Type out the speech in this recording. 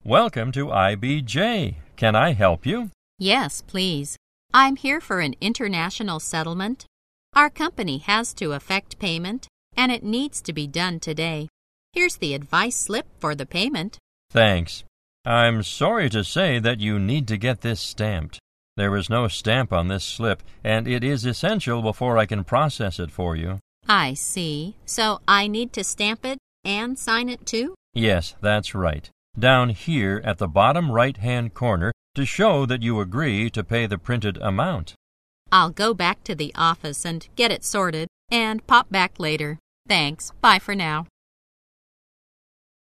Welcome to IBJ. Can I help you? Yes, please. I'm here for an international settlement. Our company has to effect payment, and it needs to be done today. Here's the advice slip for the payment. Thanks. I'm sorry to say that you need to get this stamped. There is no stamp on this slip, and it is essential before I can process it for you. I see. So I need to stamp it and sign it too? Yes, that's right. Down here at the bottom right-hand corner to show that you agree to pay the printed amount. I'll go back to the office and get it sorted and pop back later. Thanks. Bye for now.